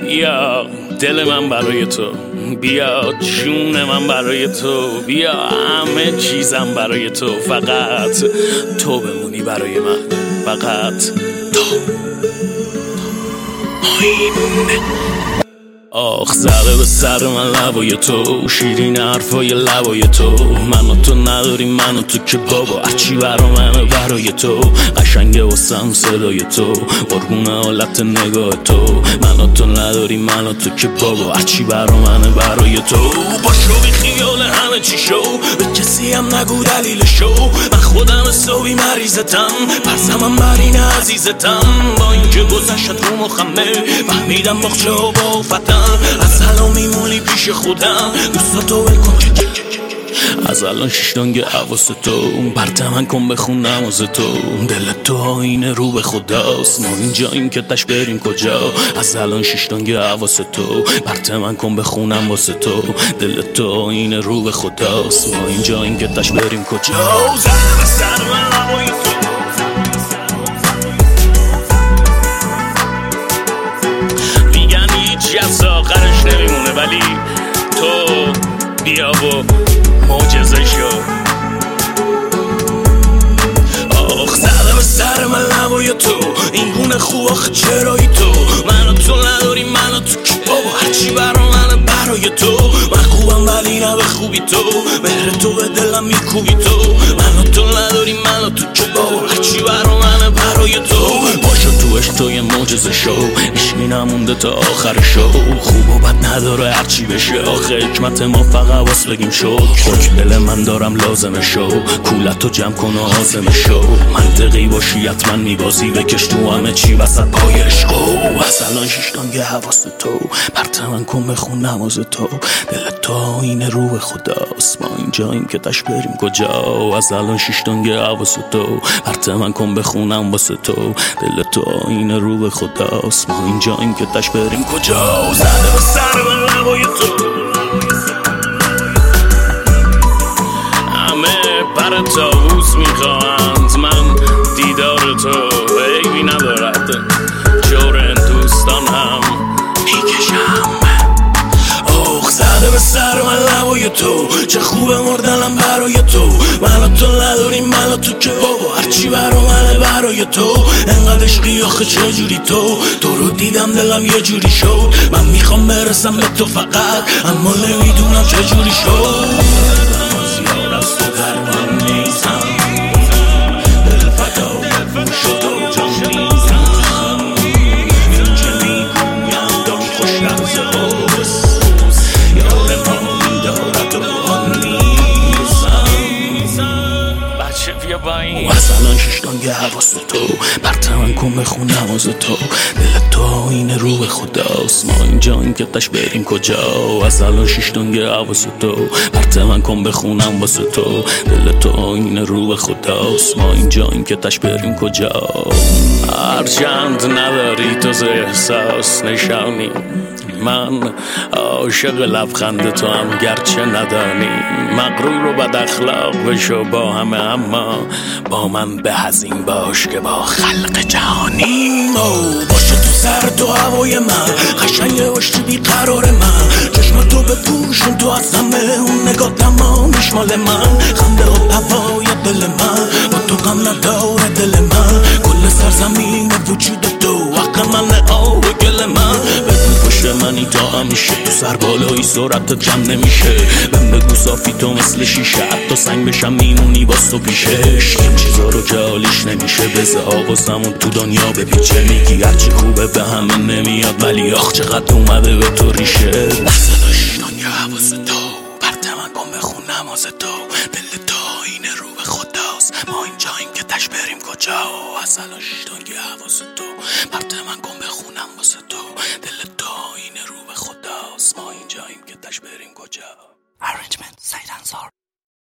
بیا دل من برای تو، بیا جون من برای تو، بیا همه چیزم برای تو، فقط تو بمونی برای من، فقط تو. آخ زده به سر من لبای تو، شیرین حرفای لبای تو، من و تو نداریم من و تو که بابا هرچی برا منه برای تو، قشنگه واسم صدای تو، قربون حالت نگاه تو، من و تو نداریم من و تو که بابا هرچی برا منه برای تو، باشو بی خیال همه چی شو، به کسی هم نگو دلیل شو، من خودم حسابی مریضتم، پرسمم بر این عزیزتم، با اینکه گذشت رو مخمه فهمیدم مخچه و با فتم، از الان میمونی پیش خودم، دوستاتو بکن از الان شیشتانگ حواس تو، برت من کن بخون نماز تو، دل تو آینه رو به خداست، ما اینجاییم که تش بریم کجا، از الان شیشتانگ حواس تو، برت من کن بخونم واسه تو، دل تو آینه رو به خداست، ما اینجاییم که تش بریم کجا، زن سر من لبای تو، میگن هیچی از آخرش نمیمونه، ولی تو بیا و معجزه شو. آخ زده به سر من لبای تو، این گونه خوب آخه چرایی تو، من و تو نداریم من و تو که بابا هرچی برا منه برای تو، من خوبم ولی نه به خوبی تو، مهر تو به دلم میکوبی تو، من و تو نداریم من و تو که بابا هرچی برا منه برای تو، باشو تو عشق تو یه معجزه شو، عشقی نمونده تا آخر شو، خوب و بد نداره هرچی بشه، آخه حکمت ما فقط واس بگیم شو، خاک دل من دارم لازمه شو، کولتو جمع کن و عازمه شو، منطقی باشی حتما میبازی، بکش تو همه چی وسط پای عشقو، از الان شیشتانگ حواس تو، برت من کن بخون نماز تو، دل تو آینه رو به خداست، ما اینجاییم که تش بریم کجا، از الان شیشتانگ حواس تو، برت من کن بخونم واسه تو، دل تو آینه رو به خداست، ما اینجاییم که تش بریم کجا، زده به سر من لبای تو، همه پر طاووس میخواهند، من دیدار تو عیبی ندارد، جور دوستان هم میکشم، آخ زده به سر من لبای تو، چه خوبه مردنم برای تو، من و تو نداریم من و تو که بابا هرچی برا منه برای تو، انقدر عشقی آخه چجوری تو رو دیدم دلم یه جوری شد، من میخوام برسم به تو فقط، اما نمیدونم چجوری شد، زیاد از تو در من نیستم، دل فدا شد و جان نیستم، این که میگویم دام خوش لحظه هاست، یار ما میدارد و آن نیستم، بچه بیا با این، از الان شیشتانگ حواس تو، برت من کن بخون نماز تو، دل تو آینه رو به خداست، ما اینجاییم که تش بریم کجا، از الان شیشتانگ حواس تو، برت من کن بخونم واسه تو، دل تو آینه رو به خداست، ما اینجاییم که تش بریم کجا، هرچند نداری تو ز احساس نشانی، من عاشق لبخند تو هم گرچه ندانی، مغرور و بد اخلاق بشو با همه، اما با من به از این باش که با خلق جهانی، باشه تو سر تو هوای من، قشنگه باشی بیقرار من، چشم تو بپوشون تو از همه، اون نگاه تمامیش مال من، خنده و هوای دل من، با تو غم نداره دل من، کل سرزمین وجود تو حق من آب گل من، بگو پشت منی تا همیشه، تو سر بالایی سرعتت جمع نمیشه، من بگو صافی تو مثل شیشه، حتی سنگ بشم میمونی باز تو پیشش، این چیزا رو که حالیش نمیشه، بزه حواسمون تو دنیا بپیچه، میگی هرچی خوبه به همه نمیاد، ولی آخ چقدر اومده به تو ریشه، لحظه شیشتانگ حواس تو، برت من کن بخون نماز تو، دل تو آینه رو به خداست، ما اینجاییم که تش بریم کجا، از الان شیشتانگ حواس تو، برت من کن بخونم واسه تو، دل تو آینه رو به خداست، ما اینجاییم که تش بریم کجا. Arrangement